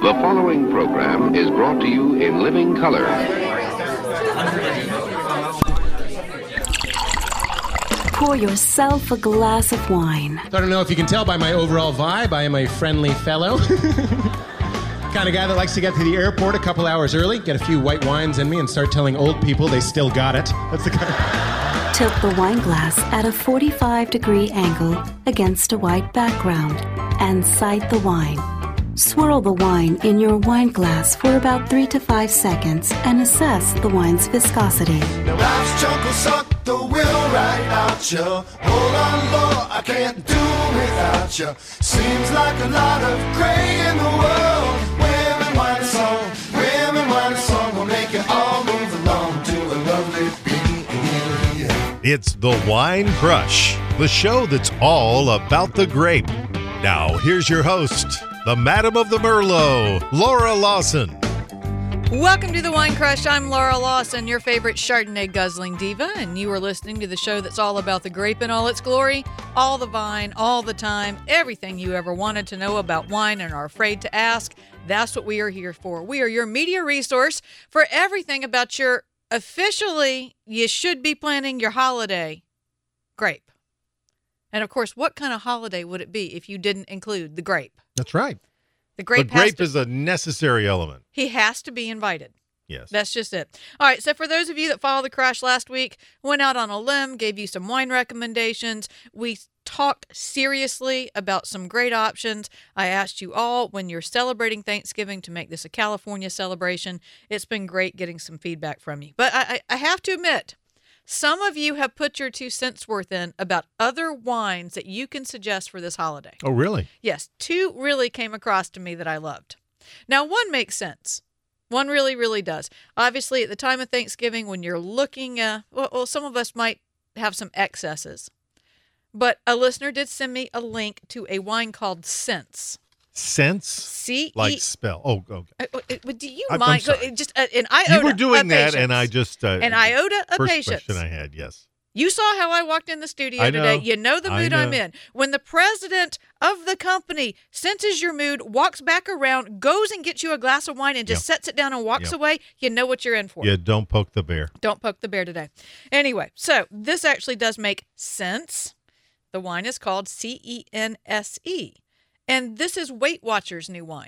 The following program is brought to you in living color. Pour yourself a glass of wine. I don't know if you can tell by my overall vibe, I am a friendly fellow. Kind of guy that likes to get to the airport a couple hours early, get a few white wines in me, and start telling old people they still got it. That's the kind of... Tilt the wine glass at a 45-degree angle against a white background and sight the wine. Swirl the wine in your wine glass for about 3 to 5 seconds and assess the wine's viscosity. Now life's chunk will suck the will right out you. Hold on, Lord, I can't do without you. Seems like a lot of gray in the world. Women, wine, and song. Women, wine, and song will make it all move along to a lovely beat. It's the Wine Crush, the show that's all about the grape. Now, here's your host, the Madam of the Merlot, Laura Lawson. Welcome to the Wine Crush. I'm Laura Lawson, your favorite Chardonnay guzzling diva, and you are listening to the show that's all about the grape in all its glory, all the vine, all the time, everything you ever wanted to know about wine and are afraid to ask. That's what we are here for. We are your media resource for everything about your officially, you should be planning your holiday grape. And of course, what kind of holiday would it be if you didn't include the grape? That's right. The grape, is a necessary element. He has to be invited. Yes. That's just it. All right, so for those of you that followed the crash last week, went out on a limb, gave you some wine recommendations. We talked seriously about some great options. I asked you all when you're celebrating Thanksgiving to make this a California celebration. It's been great getting some feedback from you. But I have to admit, some of you have put your 2 cents worth in about other wines that you can suggest for this holiday. Oh, really? Yes, 2 really came across to me that I loved. Now, one makes sense. One really, really does. Obviously, at the time of Thanksgiving, when you're looking, well, some of us might have some excesses. But a listener did send me a link to a wine called Sense. Sense? C-E... Like spell. Oh, okay. Do you I'm mind? sorry. Just an iota. You were doing that, patience. and I just... an iota of first patience. question I had, yes. You saw how I walked in the studio I know. today. You know the mood I know. I'm in. When the president of the company senses your mood, walks back around, goes and gets you a glass of wine and just sets it down and walks away, you know what you're in for. Yeah, don't poke the bear. Don't poke the bear today. Anyway, so this actually does make sense. The wine is called CENSE. And this is Weight Watchers' new wine.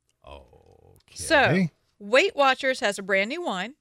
Okay. So, Weight Watchers has a brand new wine.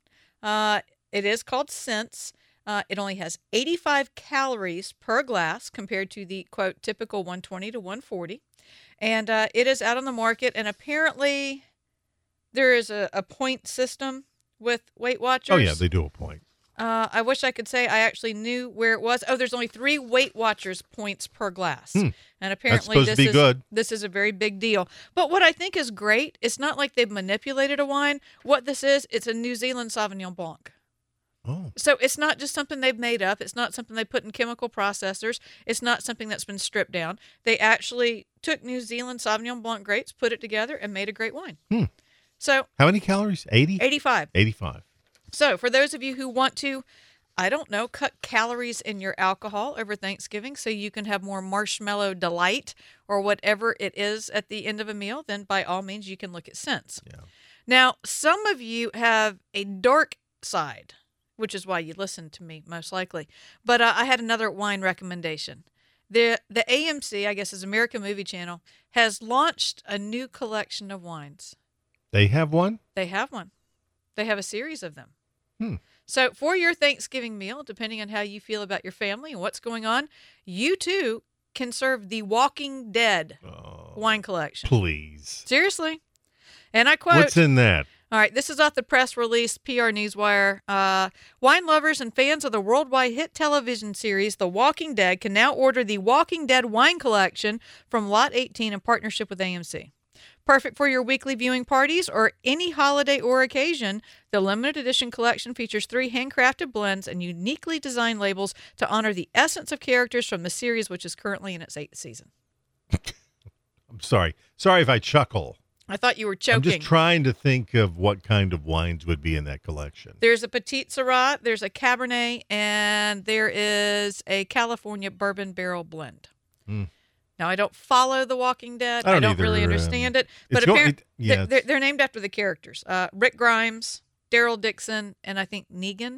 It is called Sense. It only has 85 calories per glass compared to the, quote, typical 120 to 140. And it is out on the market. And apparently there is a point system with Weight Watchers. Oh, yeah, they do a point. I wish I could say I actually knew where it was. Oh, there's only 3 Weight Watchers points per glass. And apparently That's supposed to be good. This is a very big deal. But what I think is great, it's not like they've manipulated a wine. What this is, it's a New Zealand Sauvignon Blanc. Oh. So it's not just something they've made up. It's not something they put in chemical processors. It's not something that's been stripped down. They actually took New Zealand Sauvignon Blanc grapes, put it together, and made a great wine. So How many calories? 80? 85. 85. So for those of you who want to, I don't know, cut calories in your alcohol over Thanksgiving so you can have more marshmallow delight or whatever it is at the end of a meal, then by all means you can look at Sense. Yeah. Now, some of you have a dark side, which is why you listen to me most likely. But I had another wine recommendation. The AMC, I guess is American Movie Channel, has launched a new collection of wines. They have one? They have one. They have a series of them. So for your Thanksgiving meal, depending on how you feel about your family and what's going on, you too can serve the Walking Dead wine collection. Please. Seriously. And I quote... What's in that? All right, this is off the press release, PR Newswire. Wine lovers and fans of the worldwide hit television series The Walking Dead can now order the Walking Dead wine collection from Lot 18 in partnership with AMC. Perfect for your weekly viewing parties or any holiday or occasion, the limited edition collection features 3 handcrafted blends and uniquely designed labels to honor the essence of characters from the series, which is currently in its 8th season. I'm sorry. Sorry if I chuckle. I thought you were choking. I'm just trying to think of what kind of wines would be in that collection. There's a Petite Syrah, there's a Cabernet, and there is a California Bourbon Barrel Blend. Now, I don't follow The Walking Dead. I don't don't really either, understand it. But it's go- apparently, it- yeah, they're named after the characters. Rick Grimes, Daryl Dixon, and I think Negan.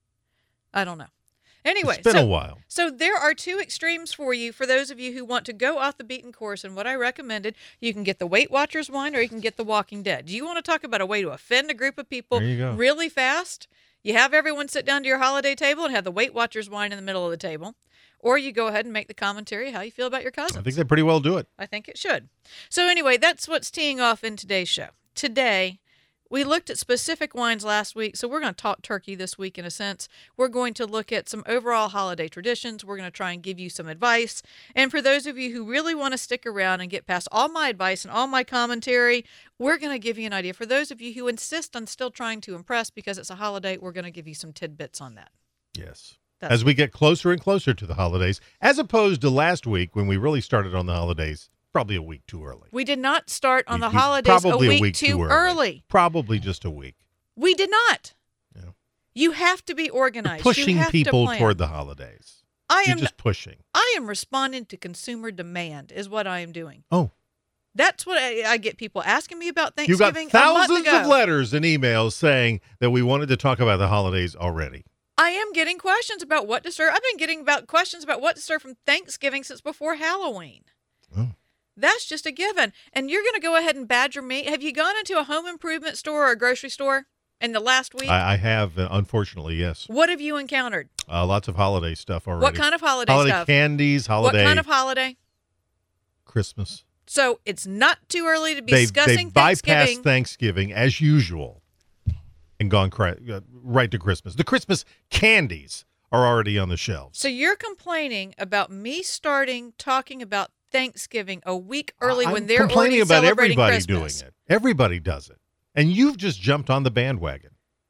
I don't know. Anyway, It's been a while. So there are two extremes for you, for those of you who want to go off the beaten course. And what I recommended, you can get the Weight Watchers wine or you can get the Walking Dead. Do you want to talk about a way to offend a group of people There you go. really fast? You have everyone sit down to your holiday table and have the Weight Watchers wine in the middle of the table. Or you go ahead and make the commentary how you feel about your cousins. I think they pretty well do it. I think it should. So anyway, that's what's teeing off in today's show. Today, we looked at specific wines last week, so we're going to talk turkey this week in a sense. We're going to look at some overall holiday traditions. We're going to try and give you some advice. And for those of you who really want to stick around and get past all my advice and all my commentary, we're going to give you an idea. For those of you who insist on still trying to impress because it's a holiday, we're going to give you some tidbits on that. Yes. That's As we get closer and closer to the holidays, as opposed to last week when we really started on the holidays, probably a week too early. We did not start on the We- holidays probably a week too early. Probably just a week. We did not. Yeah. You have to be organized. Pushing you have people to plan. toward the holidays. I You're am just pushing. I am responding to consumer demand is what I am doing. Oh, That's what I get people asking me about you got Thanksgiving. a month thousands ago. of letters and emails saying that we wanted to talk about the holidays already. I am getting questions about what to serve. I've been getting questions about what to serve from Thanksgiving since before Halloween. Oh. That's just a given. And you're going to go ahead and badger me. Have you gone into a home improvement store or a grocery store in the last week? I have, unfortunately, yes. What have you encountered? Lots of holiday stuff already. What kind of holiday stuff? Candies, holiday. What kind of holiday? Christmas. So it's not too early to be They discussing bypassed Thanksgiving. Thanksgiving as usual and gone right to Christmas. The Christmas candies are already on the shelves. So you're complaining about me starting talking about Thanksgiving a week early when I'm they're complaining already about celebrating everybody Christmas. doing it. Everybody does it. And you've just jumped on the bandwagon.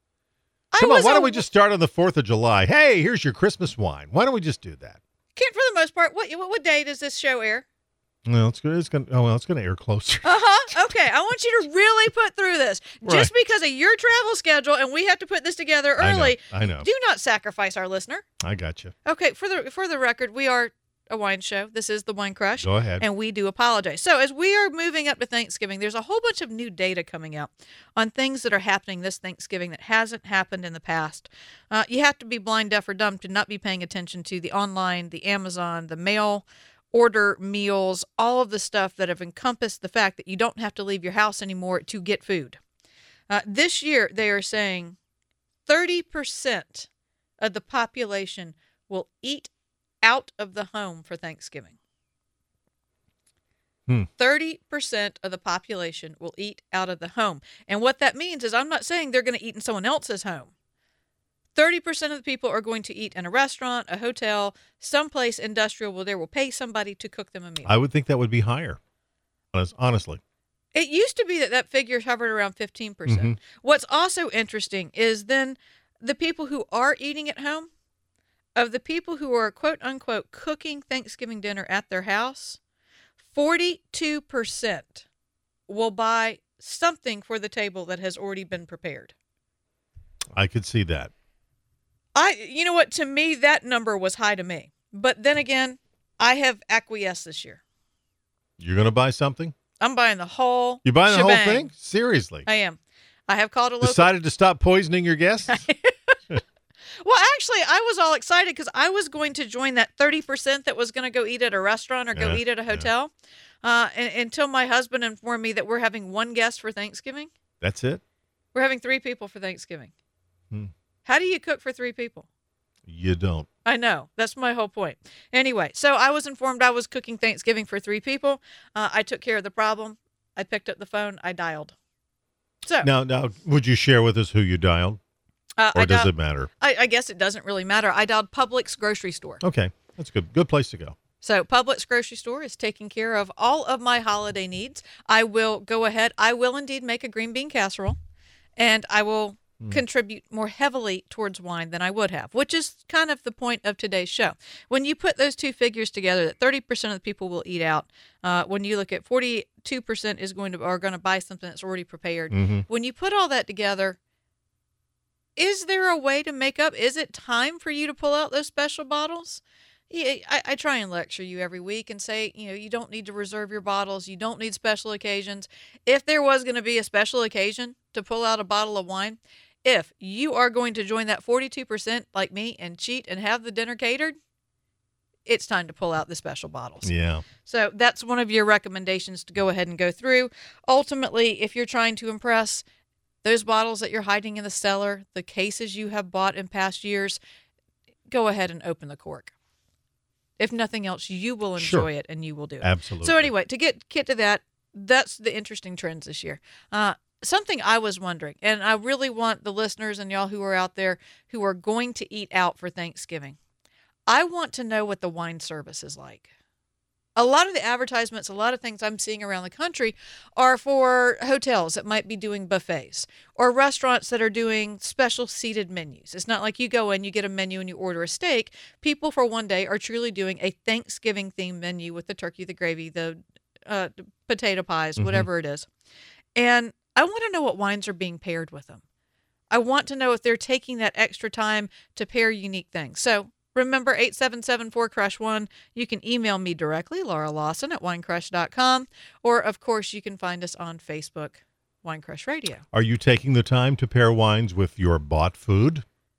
I Come on, wasn't why don't a- we just start on the 4th of July? Hey, here's your Christmas wine. Why don't we just do that? Can't, for the most part. What day does this show air? Well, it's going to air closer. Okay, I want you to really put through this. Just Right. because of your travel schedule and we have to put this together I know, early, I know. do not sacrifice our listener. I got you. Okay, for the record, we are a wine show. This is the Wine Crush. Go ahead. And we do apologize. So as we are moving up to Thanksgiving, there's a whole bunch of new data coming out on things that are happening this Thanksgiving that hasn't happened in the past. You have to be blind, deaf, or dumb to not be paying attention to the online, the Amazon, the mail order meals, all of the stuff that have encompassed the fact that you don't have to leave your house anymore to get food. This year, they are saying 30% of the population will eat out of the home for Thanksgiving. 30% of the population will eat out of the home. And what that means is I'm not saying they're going to eat in someone else's home. 30% of the people are going to eat in a restaurant, a hotel, someplace industrial where they will pay somebody to cook them a meal. I would think that would be higher, honestly. It used to be that figure hovered around 15%. Mhm. What's also interesting is then the people who are eating at home, of the people who are quote unquote cooking Thanksgiving dinner at their house, 42% will buy something for the table that has already been prepared. I could see that. You know what? To me, that number was high to me. But then again, I have acquiesced this year. You're going to buy something? I'm buying the whole You're buying the whole shebang. thing? Seriously? I am. I have called a local. Decided to stop poisoning your guests? Well, actually, I was all excited because I was going to join that 30% that was going to go eat at a restaurant or go Yeah, eat at a hotel until my husband informed me that we're having one guest for Thanksgiving. That's it? We're having 3 people for Thanksgiving. Hmm. How do you cook for 3 people? You don't. I know. That's my whole point. Anyway, so I was informed I was cooking Thanksgiving for 3 people. I took care of the problem. I picked up the phone. I dialed. So Now, would you share with us who you dialed? Or does it matter? I guess it doesn't really matter. I dialed Publix grocery store. Okay. That's good. Good place to go. So Publix grocery store is taking care of all of my holiday needs. I will go ahead. I will indeed make a green bean casserole, and I will contribute more heavily towards wine than I would have, which is kind of the point of today's show. When you put those two figures together, that 30% of the people will eat out. When you look at 42% are going to buy something that's already prepared. Mm-hmm. When you put all that together, is there a way to make up? Is it time for you to pull out those special bottles? Yeah, I try and lecture you every week and say, you don't need to reserve your bottles. You don't need special occasions. If there was going to be a special occasion to pull out a bottle of wine, if you are going to join that 42% like me and cheat and have the dinner catered, it's time to pull out the special bottles. Yeah. So that's one of your recommendations to go ahead and go through. Ultimately, if you're trying to impress, those bottles that you're hiding in the cellar, the cases you have bought in past years, go ahead and open the cork. If nothing else, you will enjoy it and you will do it. Absolutely. So anyway, to get to that, that's the interesting trends this year. Something I was wondering, and I really want the listeners and y'all who are out there who are going to eat out for Thanksgiving, I want to know what the wine service is like. A lot of the advertisements, a lot of things I'm seeing around the country are for hotels that might be doing buffets or restaurants that are doing special seated menus. It's not like you go in, you get a menu and you order a steak. People for one day are truly doing a Thanksgiving themed menu with the turkey, the gravy, the potato pies, whatever it is. And I want to know what wines are being paired with them. I want to know if they're taking that extra time to pair unique things. So remember, 877-4CRUSH-1. You can email me directly, Laura Lawson at winecrush.com. Or, of course, you can find us on Facebook, Wine Crush Radio. Are you taking the time to pair wines with your bought food?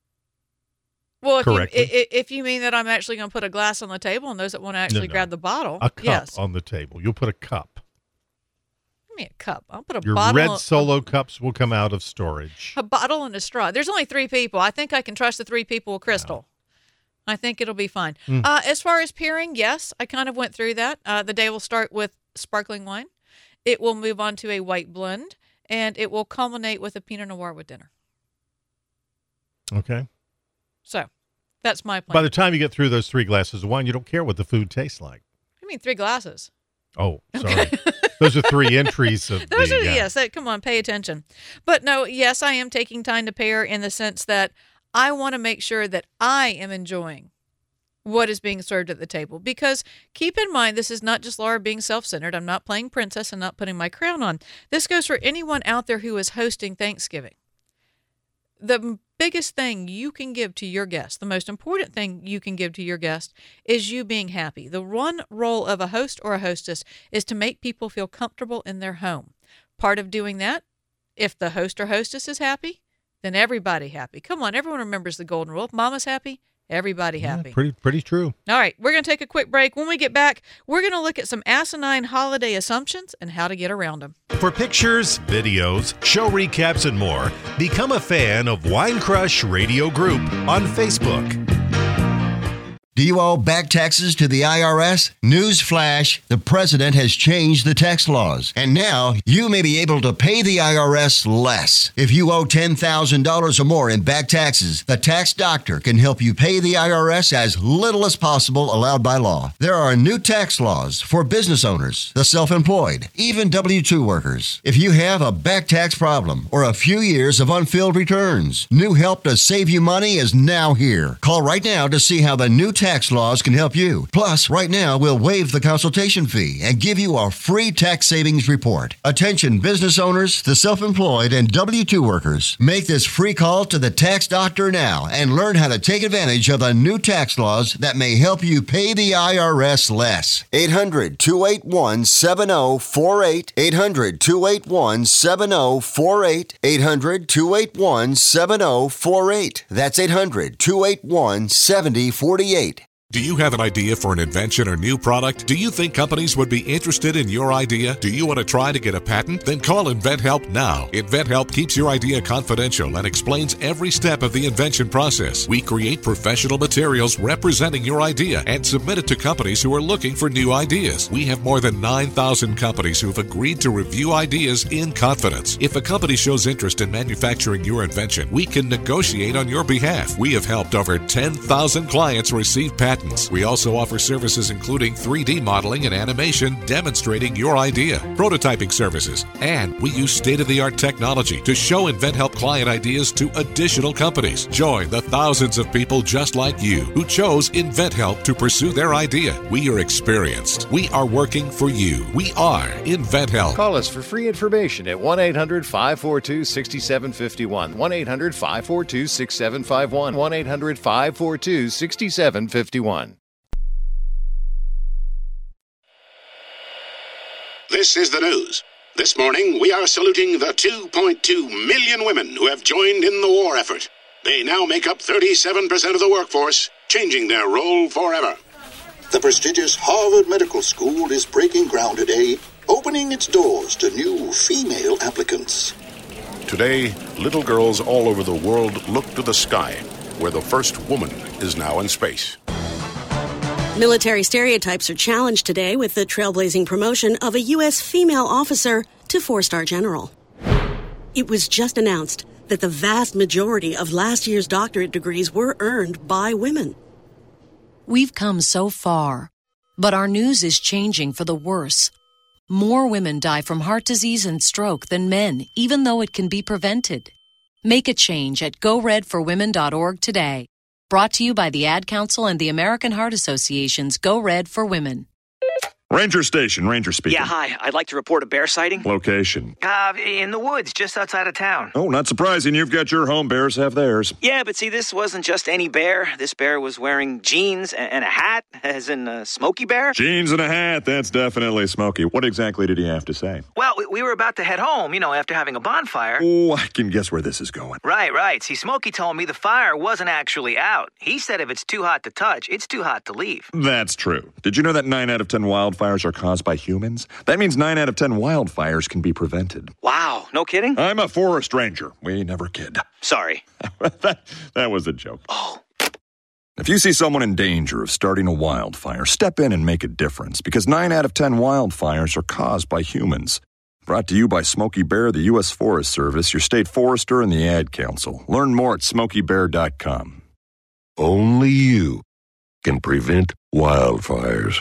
Well, if you mean that I'm actually going to put a glass on the table and those that want to actually grab the bottle. A cup yes. on the table. You'll put a cup. Give me a cup. I'll put a Your bottle. red Solo cups will come out of storage. A bottle and a straw. There's only 3 people. I think I can trust the 3 people with Crystal. No. I think it'll be fine. As far as pairing, yes, I kind of went through that. The day will start with sparkling wine. It will move on to a white blend, and it will culminate with a Pinot Noir with dinner. Okay. So that's my plan. By the time you get through those 3 glasses of wine, you don't care what the food tastes like. I mean 3 glasses. Oh, sorry. Those are 3 entries of Those are, yes, come on, pay attention. But no, yes, I am taking time to pair in the sense that I want to make sure that I am enjoying what is being served at the table. Because keep in mind, this is not just Laura being self-centered. I'm not playing princess and not putting my crown on. This goes for anyone out there who is hosting Thanksgiving. The biggest thing you can give to your guest, the most important thing you can give to your guest, is you being happy. The one role of a host or a hostess is to make people feel comfortable in their home. Part of doing that, if the host or hostess is happy, then everybody happy. Come on, everyone remembers the golden rule. If mama's happy, everybody happy. Pretty true. All right, we're going to take a quick break. When we get back, we're going to look at some asinine holiday assumptions and how to get around them. For pictures, videos, show recaps, and more, become a fan of Wine Crush Radio Group on Facebook. Do you owe back taxes to the IRS? Newsflash, the president has changed the tax laws, and now you may be able to pay the IRS less. If you owe $10,000 or more in back taxes, the tax doctor can help you pay the IRS as little as possible allowed by law. There are new tax laws for business owners, the self-employed, even W-2 workers. If you have a back tax problem or a few years of unfilled returns, new help to save you money is now here. Call right now to see how the new tax laws can help you. Plus, right now, we'll waive the consultation fee and give you a free tax savings report. Attention business owners, the self-employed, and W-2 workers. Make this free call to the tax doctor now and learn how to take advantage of the new tax laws that may help you pay the IRS less. 800-281-7048. 800-281-7048. 800-281-7048. That's 800-281-7048. Do you have an idea for an invention or new product? Do you think companies would be interested in your idea? Do you want to try to get a patent? Then call InventHelp now. InventHelp keeps your idea confidential and explains every step of the invention process. We create professional materials representing your idea and submit it to companies who are looking for new ideas. We have more than 9,000 companies who have agreed to review ideas in confidence. If a company shows interest in manufacturing your invention, we can negotiate on your behalf. We have helped over 10,000 clients receive patents. We also offer services including 3D modeling and animation demonstrating your idea, prototyping services, and we use state-of-the-art technology to show InventHelp client ideas to additional companies. Join the thousands of people just like you who chose InventHelp to pursue their idea. We are experienced. We are working for you. We are InventHelp. Call us for free information at 1-800-542-6751. 1-800-542-6751. 1-800-542-6751. This is the news. This morning, we are saluting the 2.2 million women who have joined in the war effort. They now make up 37% of the workforce, changing their role forever. The prestigious Harvard Medical School is breaking ground today, opening its doors to new female applicants. Today, little girls all over the world look to the sky, where the first woman is now in space. Military stereotypes are challenged today with the trailblazing promotion of a U.S. female officer to 4-star general. It was just announced that the vast majority of last year's doctorate degrees were earned by women. We've come so far, but our news is changing for the worse. More women die from heart disease and stroke than men, even though it can be prevented. Make a change at GoRedForWomen.org today. Brought to you by the Ad Council and the American Heart Association's Go Red for Women. Ranger Station, Ranger speaking. Yeah, hi. I'd like to report a bear sighting. Location? In the woods, just outside of town. Oh, not surprising. You've got your home. Bears have theirs. Yeah, but see, this wasn't just any bear. This bear was wearing jeans and a hat, as in a Smokey Bear. Jeans and a hat. That's definitely Smokey. What exactly did he have to say? Well, we were about to head home, after having a bonfire. Oh, I can guess where this is going. Right. See, Smokey told me the fire wasn't actually out. He said if it's too hot to touch, it's too hot to leave. That's true. Did you know that 9 out of 10 wildfires are caused by humans? That means 9 out of 10 wildfires can be prevented. Wow, no kidding? I'm a forest ranger. We never kid. Sorry. that was a joke. Oh. If you see someone in danger of starting a wildfire, step in and make a difference, because 9 out of 10 wildfires are caused by humans. Brought to you by Smokey Bear, the U.S. Forest Service, your state forester, and the Ad Council. Learn more at SmokeyBear.com. Only you can prevent wildfires.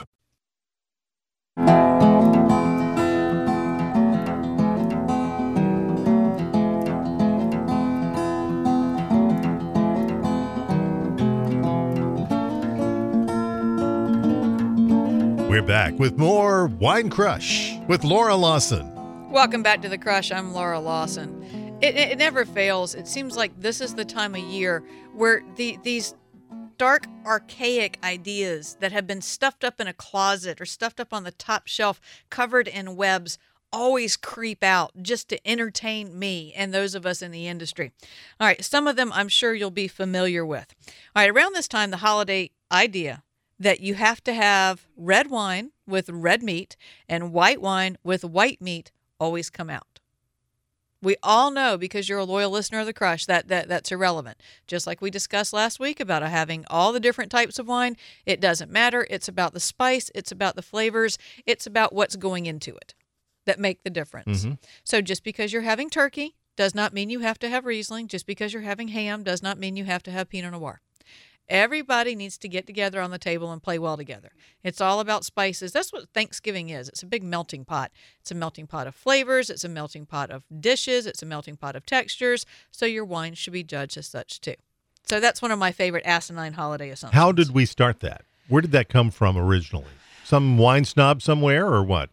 We're back with more Wine Crush with Laura Lawson. Welcome back to The Crush. I'm Laura Lawson. It never fails. It seems like this is the time of year where these dark, archaic ideas that have been stuffed up in a closet or stuffed up on the top shelf, covered in webs, always creep out just to entertain me and those of us in the industry. All right, some of them I'm sure you'll be familiar with. All right, around this time, the holiday idea that you have to have red wine with red meat and white wine with white meat always come out. We all know, because you're a loyal listener of The Crush, that's irrelevant. Just like we discussed last week about having all the different types of wine, it doesn't matter. It's about the spice. It's about the flavors. It's about what's going into it that make the difference. Mm-hmm. So just because you're having turkey does not mean you have to have Riesling. Just because you're having ham does not mean you have to have Pinot Noir. Everybody needs to get together on the table and play well together. It's all about spices. That's what Thanksgiving is. It's a big melting pot. It's a melting pot of flavors. It's a melting pot of dishes. It's a melting pot of textures. So your wine should be judged as such, too. So that's one of my favorite asinine holiday assumptions. How did we start that? Where did that come from originally? Some wine snob somewhere or what?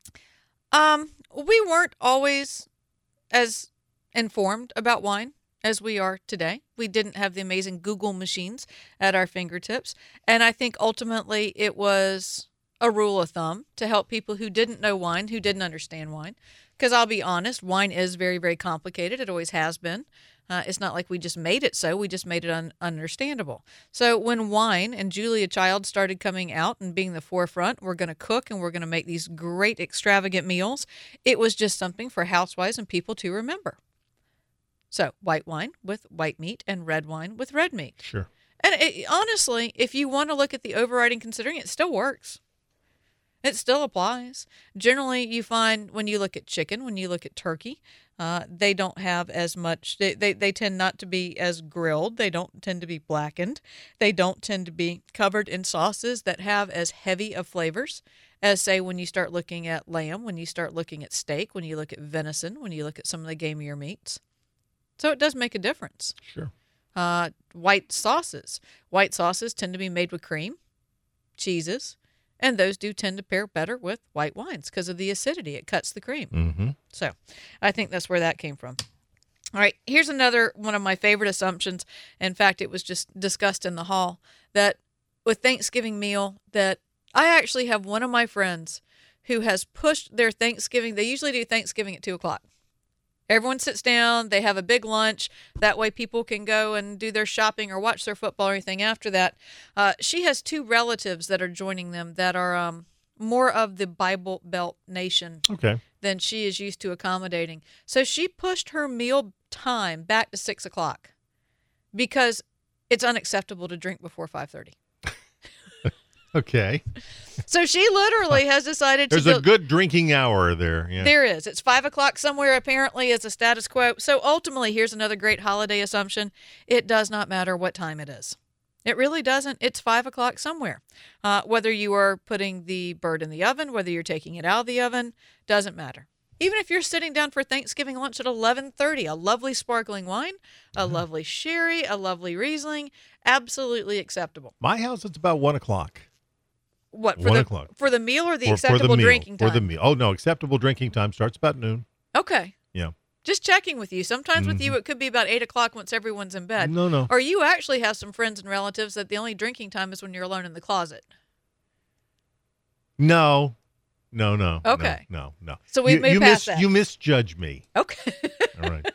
We weren't always as informed about wine as we are today. We didn't have the amazing Google machines at our fingertips. And I think ultimately it was a rule of thumb to help people who didn't know wine, who didn't understand wine. Because I'll be honest, wine is very, very complicated. It always has been. It's not like we just made it so. We just made it understandable. So when wine and Julia Child started coming out and being the forefront, we're going to cook and we're going to make these great extravagant meals, it was just something for housewives and people to remember. So white wine with white meat and red wine with red meat. Sure. And honestly, if you want to look at the overriding considering, it still works. It still applies. Generally, you find when you look at chicken, when you look at turkey, they don't have as much, they tend not to be as grilled. They don't tend to be blackened. They don't tend to be covered in sauces that have as heavy of flavors as, say, when you start looking at lamb, when you start looking at steak, when you look at venison, when you look at some of the gamier meats. So it does make a difference. Sure. White sauces. White sauces tend to be made with cream, cheeses, and those do tend to pair better with white wines because of the acidity. It cuts the cream. Mm-hmm. So I think that's where that came from. All right, here's another one of my favorite assumptions. In fact, it was just discussed in the hall that with Thanksgiving meal that I actually have one of my friends who has pushed their Thanksgiving. They usually do Thanksgiving at 2 o'clock. Everyone sits down. They have a big lunch. That way people can go and do their shopping or watch their football or anything after that. She has 2 relatives that are joining them that are more of the Bible Belt nation than she is used to accommodating. So she pushed her meal time back to 6 o'clock because it's unacceptable to drink before 5:30. Okay. So she literally has decided There's a good drinking hour there. Yeah. There is. It's 5 o'clock somewhere, apparently, as a status quo. So ultimately, here's another great holiday assumption. It does not matter what time it is. It really doesn't. It's 5 o'clock somewhere. Whether you are putting the bird in the oven, whether you're taking it out of the oven, doesn't matter. Even if you're sitting down for Thanksgiving lunch at 11:30, a lovely sparkling wine, a lovely sherry, a lovely Riesling, absolutely acceptable. My house, it's about 1 o'clock. What, for 1 the o'clock. For the meal or the For acceptable the meal, drinking time? For the meal. Oh, no, acceptable drinking time starts about noon. Okay. Yeah. Just checking with you. Sometimes with you, it could be about 8 o'clock once everyone's in bed. No. Or you actually have some friends and relatives that the only drinking time is when you're alone in the closet. No. Okay. No. So we may pass that. You misjudge me. Okay. All right.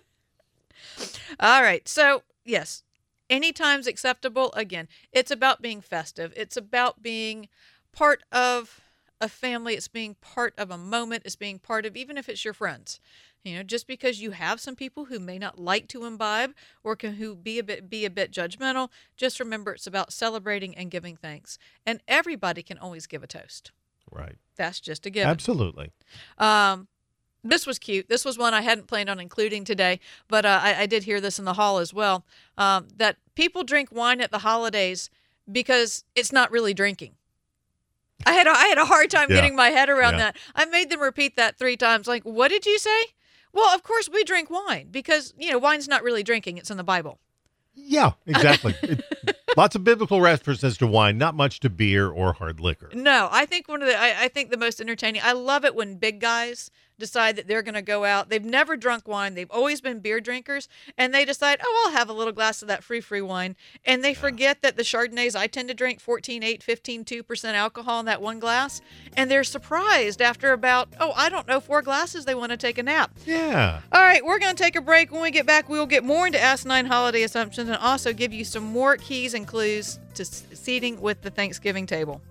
All right. So, yes, anytime's acceptable. Again, it's about being festive. It's about being part of a family. It's being part of a moment. It's being part of, even if it's your friends. You know, just because you have some people who may not like to imbibe or who be a bit judgmental, just remember it's about celebrating and giving thanks. And everybody can always give a toast. Right. That's just a given. Absolutely. This was cute. This was one I hadn't planned on including today, but I did hear this in the hall as well, that people drink wine at the holidays because it's not really drinking. I had a hard time getting my head around that. I made them repeat that 3 times. Like, what did you say? Well, of course we drink wine because, wine's not really drinking. It's in the Bible. Yeah, exactly. Lots of biblical references to wine, not much to beer or hard liquor. No, I think I think the most entertaining. I love it when big guys decide that they're going to go out. They've never drunk wine. They've always been beer drinkers, and they decide, I'll have a little glass of that free wine, and they forget that the Chardonnays I tend to drink 14.8, 15.2% alcohol in that one glass, and they're surprised after about 4 glasses they want to take a nap. Yeah. All right, we're going to take a break. When we get back, we'll get more into Ask 9 holiday assumptions and also give you some more keys and clues to seating with the Thanksgiving table.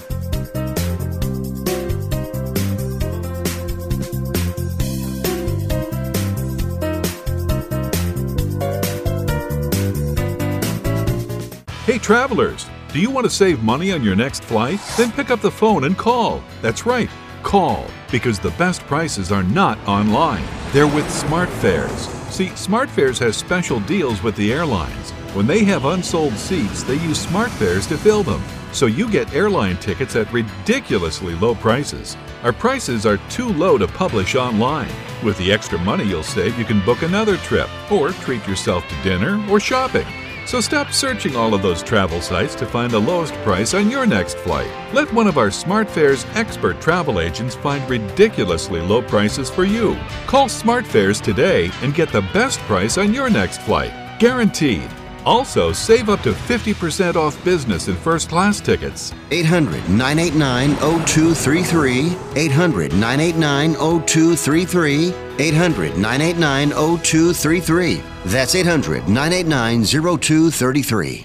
Hey travelers, do you want to save money on your next flight? Then pick up the phone and call. That's right, call, because the best prices are not online. They're with SmartFares. See, SmartFares has special deals with the airlines. When they have unsold seats, they use SmartFares to fill them. So you get airline tickets at ridiculously low prices. Our prices are too low to publish online. With the extra money you'll save, you can book another trip or treat yourself to dinner or shopping. So stop searching all of those travel sites to find the lowest price on your next flight. Let one of our SmartFares expert travel agents find ridiculously low prices for you. Call SmartFares today and get the best price on your next flight. Guaranteed. Also, save up to 50% off business and first-class tickets. 800-989-0233. 800-989-0233. 800-989-0233. That's 800-989-0233.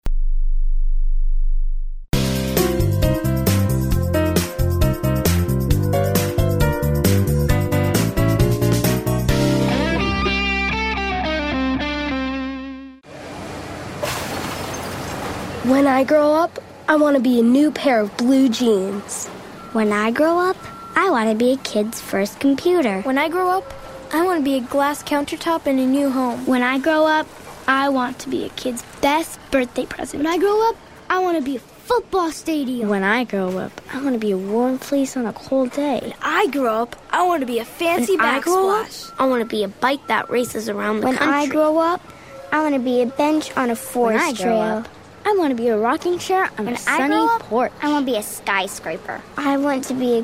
When I grow up, I want to be a new pair of blue jeans. When I grow up, I want to be a kid's first computer. When I grow up, I want to be a glass countertop in a new home. When I grow up, I want to be a kid's best birthday present. When I grow up, I want to be a football stadium. When I grow up, I want to be a warm fleece on a cold day. When I grow up, I want to be a fancy backsplash. I want to be a bike that races around the country. When I grow up, I want to be a bench on a forest trail. I want to be a rocking chair on a sunny porch. I want to be a skyscraper. I want to be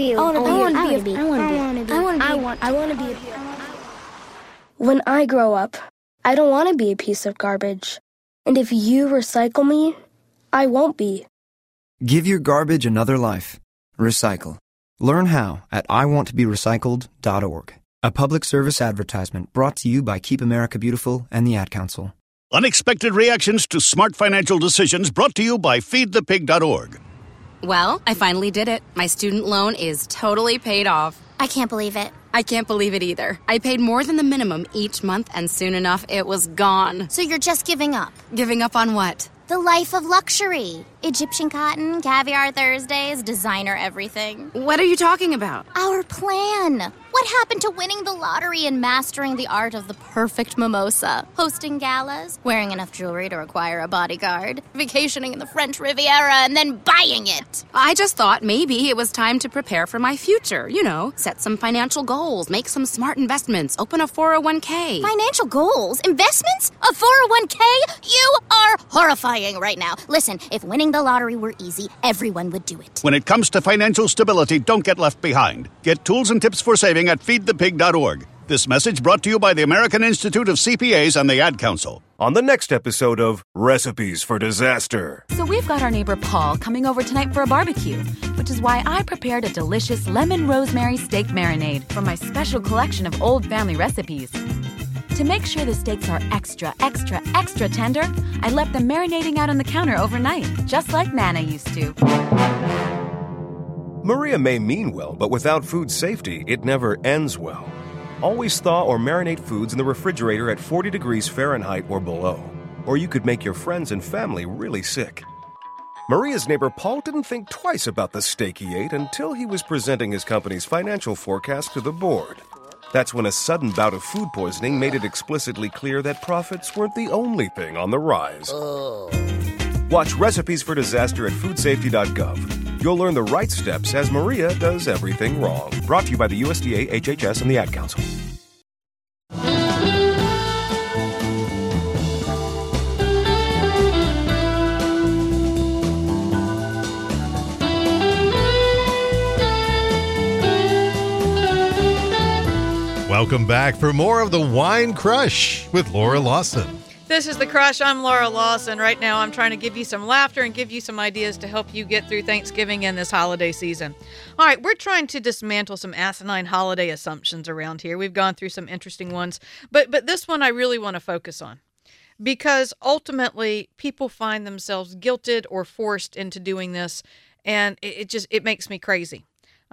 When I grow up, I don't want to be a piece of garbage. And if you recycle me, I won't be. Give your garbage another life. Recycle. Learn how at iwanttoberecycled.org. A public service advertisement brought to you by Keep America Beautiful and the Ad Council. Unexpected reactions to smart financial decisions brought to you by feedthepig.org. Well, I finally did it. My student loan is totally paid off. I can't believe it. I can't believe it either. I paid more than the minimum each month, and soon enough, it was gone. So you're just giving up? Giving up on what? The life of luxury. Egyptian cotton, caviar Thursdays, designer everything. What are you talking about? Our plan. What happened to winning the lottery and mastering the art of the perfect mimosa? Hosting galas, wearing enough jewelry to require a bodyguard, vacationing in the French Riviera, and then buying it. I just thought maybe it was time to prepare for my future. You know, set some financial goals, make some smart investments, open a 401k. Financial goals? Investments? A 401k? You are horrifying right now. Listen, if winning the lottery were easy, everyone would do it. When it comes to financial stability, don't get left behind. Get tools and tips for saving at feedthepig.org. This message brought to you by the American Institute of CPAs and the Ad Council. On the next episode of Recipes for Disaster. So we've got our neighbor Paul coming over tonight for a barbecue, which is why I prepared a delicious lemon rosemary steak marinade from my special collection of old family recipes. To make sure the steaks are extra, extra, extra tender, I left them marinating out on the counter overnight, just like Nana used to. Maria may mean well, but without food safety, it never ends well. Always thaw or marinate foods in the refrigerator at 40 degrees Fahrenheit or below, or you could make your friends and family really sick. Maria's neighbor Paul didn't think twice about the steak he ate until he was presenting his company's financial forecast to the board. That's when a sudden bout of food poisoning made it explicitly clear that profits weren't the only thing on the rise. Watch Recipes for Disaster at foodsafety.gov. You'll learn the right steps as Maria does everything wrong. Brought to you by the USDA, HHS, and the Ad Council. Welcome back for more of the Wine Crush with Laura Lawson. This is The Crush. I'm Laura Lawson. Right now, I'm trying to give you some laughter and give you some ideas to help you get through Thanksgiving and this holiday season. All right, we're trying to dismantle some asinine holiday assumptions around here. We've gone through some interesting ones, but this one I really want to focus on because ultimately people find themselves guilted or forced into doing this, and it makes me crazy.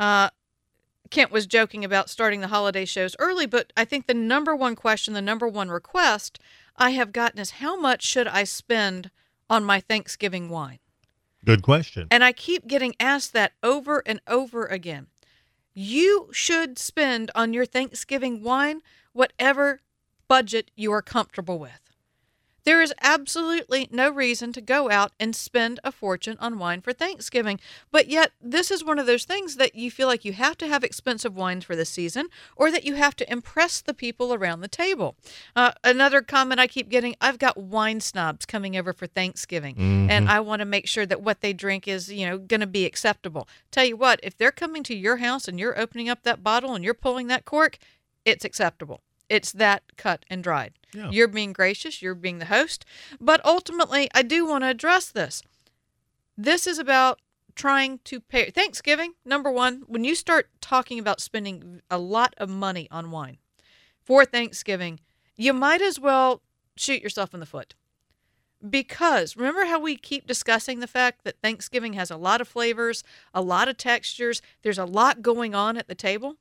Kent was joking about starting the holiday shows early, but I think the number one question, the number one request I have gotten is how much should I spend on my Thanksgiving wine? Good question. And I keep getting asked that over and over again. You should spend on your Thanksgiving wine whatever budget you are comfortable with. There is absolutely no reason to go out and spend a fortune on wine for Thanksgiving. But yet, this is one of those things that you feel like you have to have expensive wines for the season or that you have to impress the people around the table. Another comment I keep getting, I've got wine snobs coming over for Thanksgiving, and I want to make sure that what they drink is, going to be acceptable. Tell you what, if they're coming to your house and you're opening up that bottle and you're pulling that cork, it's acceptable. It's that cut and dried. Yeah. You're being gracious. You're being the host. But ultimately, I do want to address this. This is about trying to pay. Thanksgiving, number one, when you start talking about spending a lot of money on wine for Thanksgiving, you might as well shoot yourself in the foot. Because remember how we keep discussing the fact that Thanksgiving has a lot of flavors, a lot of textures, there's a lot going on at the table?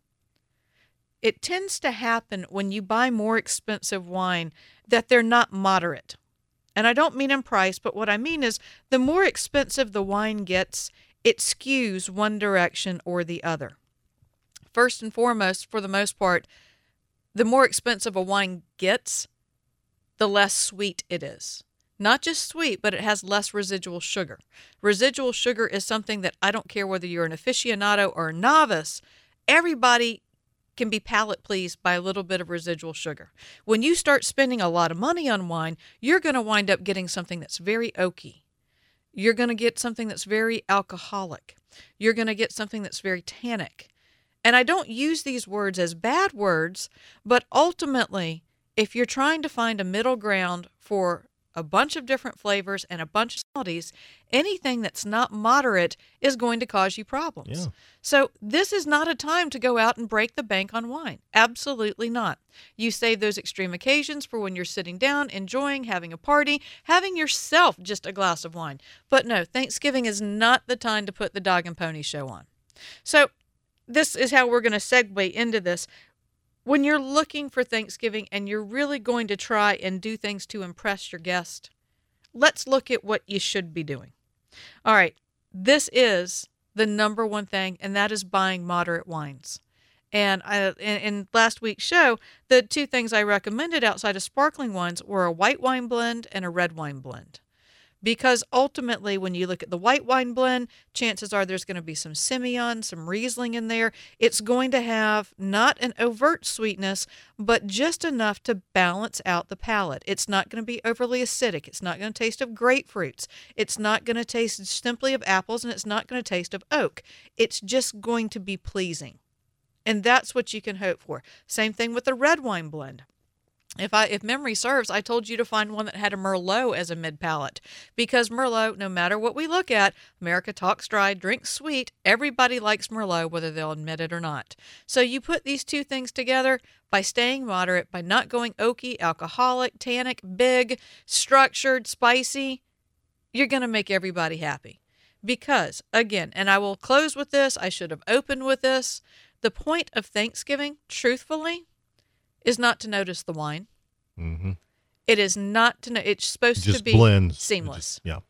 It tends to happen when you buy more expensive wine that they're not moderate. And I don't mean in price, but what I mean is the more expensive the wine gets, it skews one direction or the other. First and foremost, for the most part, the more expensive a wine gets, the less sweet it is. Not just sweet, but it has less residual sugar. Residual sugar is something that I don't care whether you're an aficionado or a novice, everybody can be palate pleased by a little bit of residual sugar. When you start spending a lot of money on wine, you're going to wind up getting something that's very oaky. You're going to get something that's very alcoholic. You're going to get something that's very tannic. And I don't use these words as bad words, but ultimately, if you're trying to find a middle ground for a bunch of different flavors and a bunch of qualities, anything that's not moderate is going to cause you problems. Yeah. So this is not a time to go out and break the bank on wine. Absolutely not. You save those extreme occasions for when you're sitting down, enjoying, having a party, having yourself just a glass of wine. But no, Thanksgiving is not the time to put the dog and pony show on. So this is how we're going to segue into this. When you're looking for Thanksgiving and you're really going to try and do things to impress your guest, let's look at what you should be doing. All right, this is the number one thing, and that is buying moderate wines. And in last week's show, the two things I recommended outside of sparkling wines were a white wine blend and a red wine blend. Because ultimately, when you look at the white wine blend, chances are there's going to be some Semillon, some Riesling in there. It's going to have not an overt sweetness, but just enough to balance out the palate. It's not going to be overly acidic. It's not going to taste of grapefruits. It's not going to taste simply of apples, and it's not going to taste of oak. It's just going to be pleasing. And that's what you can hope for. Same thing with the red wine blend. If memory serves, I told you to find one that had a Merlot as a mid-palate. Because Merlot, no matter what we look at, America talks dry, drinks sweet, everybody likes Merlot, whether they'll admit it or not. So you put these two things together by staying moderate, by not going oaky, alcoholic, tannic, big, structured, spicy, you're going to make everybody happy. Because, again, and I will close with this, I should have opened with this, the point of Thanksgiving, truthfully, is not to notice the wine. Mm-hmm. It is not to know. It's supposed Just to be blends. seamless. Yeah.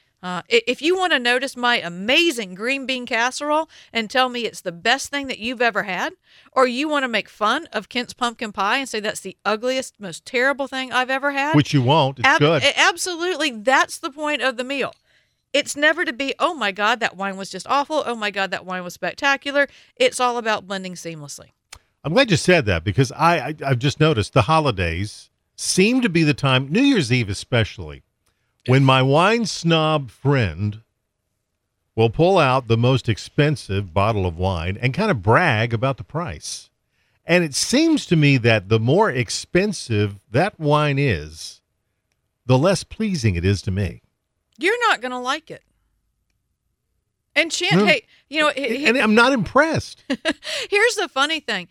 If you want to notice my amazing green bean casserole and tell me it's the best thing that you've ever had, or you want to make fun of Kent's pumpkin pie and say that's the ugliest, most terrible thing I've ever had, Which you won't. It's good. Absolutely, that's the point of the meal. It's never to be, oh my God, that wine was just awful. Oh my God, that wine was spectacular. It's all about blending seamlessly. I'm glad you said that because I've just noticed the holidays seem to be the time, New Year's Eve especially, when my wine snob friend will pull out the most expensive bottle of wine and kind of brag about the price. And it seems to me that the more expensive that wine is, the less pleasing it is to me. You're not going to like it. And hey, you know, and I'm not impressed. Here's the funny thing.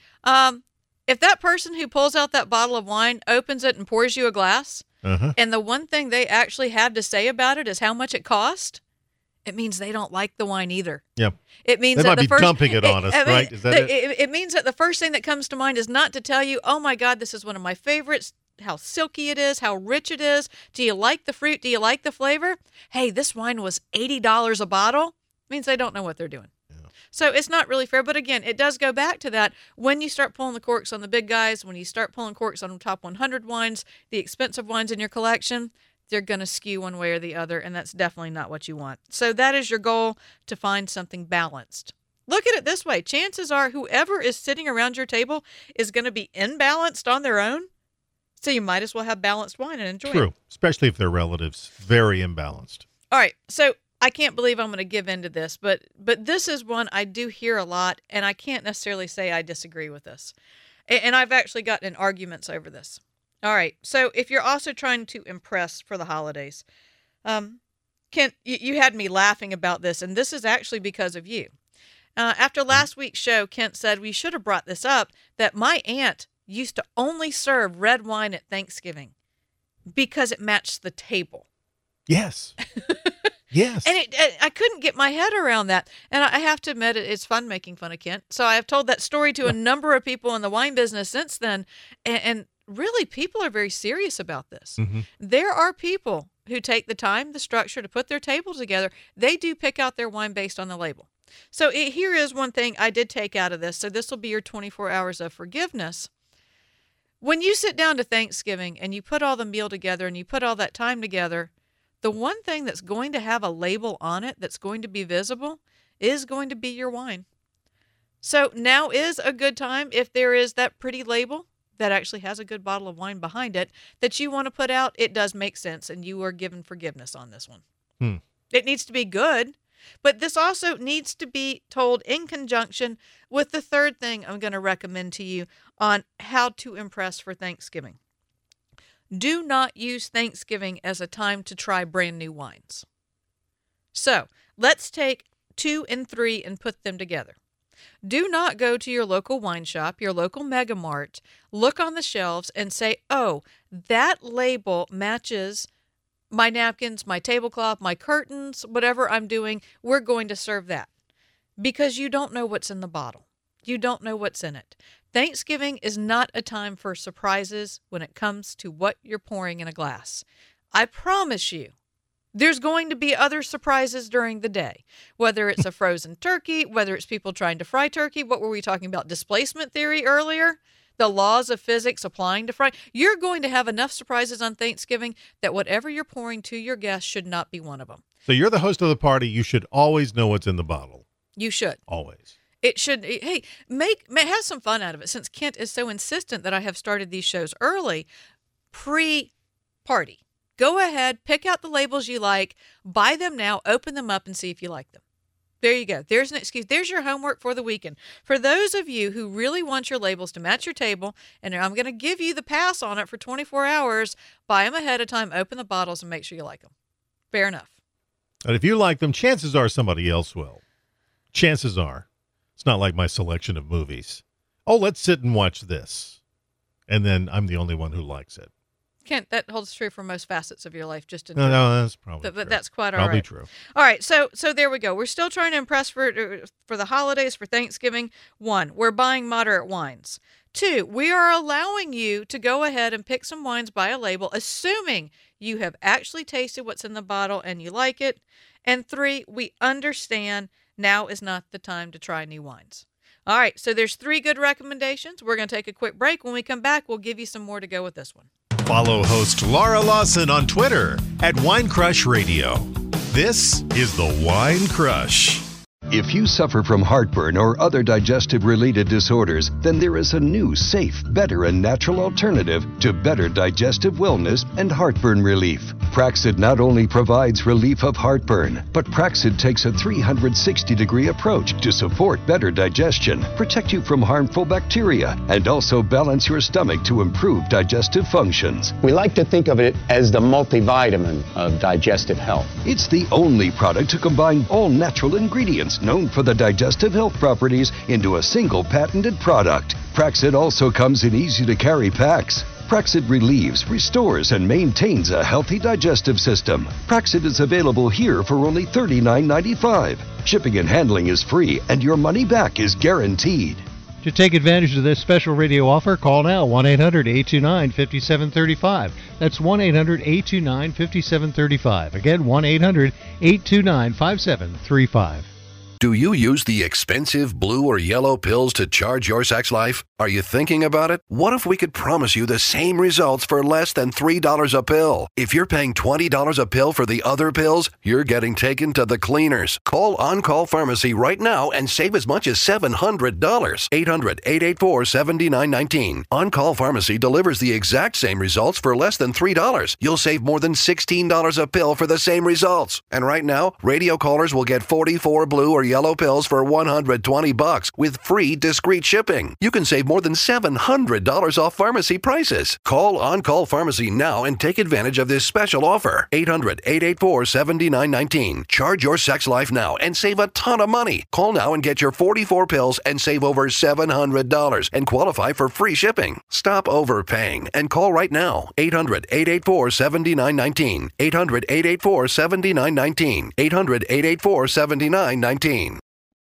If that person who pulls out that bottle of wine opens it and pours you a glass, and the one thing they actually have to say about it is how much it cost, it means they don't like the wine either. Yeah. It means they that might be dumping it on us, right? Is that it? It means that the first thing that comes to mind is not to tell you, oh my God, this is one of my favorites, how silky it is, how rich it is. Do you like the fruit? Do you like the flavor? Hey, this wine was $80 a bottle. Means they don't know what they're doing. Yeah. So it's not really fair. But again, it does go back to that. When you start pulling the corks on the big guys, when you start pulling corks on the top 100 wines, the expensive wines in your collection, they're going to skew one way or the other, and that's definitely not what you want. So that is your goal, to find something balanced. Look at it this way. Chances are whoever is sitting around your table is going to be imbalanced on their own. So you might as well have balanced wine and enjoy it. True, especially if they're relatives. Very imbalanced. All right, so I can't believe I'm going to give in to this, but this is one I do hear a lot, and I can't necessarily say I disagree with this. And I've actually gotten in arguments over this. All right, so if you're also trying to impress for the holidays, Kent, you had me laughing about this, and this is actually because of you. After last week's show, Kent said we should have brought this up, that my aunt used to only serve red wine at Thanksgiving because it matched the table. Yes. Yes. And I couldn't get my head around that. And I have to admit, it's fun making fun of Kent. So I have told that story to a number of people in the wine business since then. And really, people are very serious about this. Mm-hmm. There are people who take the time, the structure to put their table together. They do pick out their wine based on the label. So here is one thing I did take out of this. So this will be your 24 hours of forgiveness. When you sit down to Thanksgiving and you put all the meal together and you put all that time together, the one thing that's going to have a label on it that's going to be visible is going to be your wine. So now is a good time, if there is that pretty label that actually has a good bottle of wine behind it that you want to put out, it does make sense, and you are given forgiveness on this one. It needs to be good, but this also needs to be told in conjunction with the third thing I'm going to recommend to you on how to impress for Thanksgiving. do not use Thanksgiving as a time to try brand new wines. So let's take 2 and 3 and put them together. Do not go to your local wine shop, your local Mega Mart, look on the shelves and say, oh, that label matches my napkins, my tablecloth, my curtains, whatever I'm doing, we're going to serve that. Because you don't know what's in the bottle. You don't know what's in it. Thanksgiving is not a time for surprises when it comes to what you're pouring in a glass. I promise you, there's going to be other surprises during the day, whether it's a frozen turkey, whether it's people trying to fry turkey. What were we talking about? Displacement theory earlier? The laws of physics applying to fry. You're going to have enough surprises on Thanksgiving that whatever you're pouring to your guests should not be one of them. So you're the host of the party. You should always know what's in the bottle. You should. Always. It should. Hey, have some fun out of it. Since Kent is so insistent that I have started these shows early, pre-party. Go ahead, pick out the labels you like, buy them now, open them up, and see if you like them. There you go. There's an excuse. There's your homework for the weekend. For those of you who really want your labels to match your table, and I'm going to give you the pass on it for 24 hours, buy them ahead of time, open the bottles, and make sure you like them. Fair enough. And if you like them, chances are somebody else will. Chances are. It's not like my selection of movies. Oh, let's sit and watch this. And then I'm the only one who likes it. Kent, that holds true for most facets of your life. Just in no, that's probably true. That's quite all right. Probably true. All right, so there we go. We're still trying to impress for the holidays, for Thanksgiving. 1, we're buying moderate wines. 2, we are allowing you to go ahead and pick some wines by a label, assuming you have actually tasted what's in the bottle and you like it. And 3, we understand now is not the time to try new wines. All right, so there's 3 good recommendations. We're going to take a quick break. When we come back, we'll give you some more to go with this one. Follow host Laura Lawson on Twitter at Wine Crush Radio. This is the Wine Crush. If you suffer from heartburn or other digestive-related disorders, then there is a new, safe, better, and natural alternative to better digestive wellness and heartburn relief. Praxid not only provides relief of heartburn, but Praxid takes a 360-degree approach to support better digestion, protect you from harmful bacteria, and also balance your stomach to improve digestive functions. We like to think of it as the multivitamin of digestive health. It's the only product to combine all natural ingredients known for the digestive health properties into a single patented product. Praxid also comes in easy-to-carry packs. Praxid relieves, restores, and maintains a healthy digestive system. Praxid is available here for only $39.95. Shipping and handling is free, and your money back is guaranteed. To take advantage of this special radio offer, call now 1-800-829-5735. That's 1-800-829-5735. Again, 1-800-829-5735. Do you use the expensive blue or yellow pills to charge your sex life? Are you thinking about it? What if we could promise you the same results for less than $3 a pill? If you're paying $20 a pill for the other pills, you're getting taken to the cleaners. Call On Call Pharmacy right now and save as much as $700. 800-884-7919. On Call Pharmacy delivers the exact same results for less than $3. You'll save more than $16 a pill for the same results. And right now, radio callers will get 44 blue or yellow pills for $120 with free discreet shipping. You can save more than $700 off pharmacy prices. Call On Call Pharmacy now and take advantage of this special offer. 800-884-7919. Charge your sex life now and save a ton of money. Call now and get your 44 pills and save over $700 and qualify for free shipping. Stop overpaying and call right now. 800-884-7919. 800-884-7919. 800-884-7919.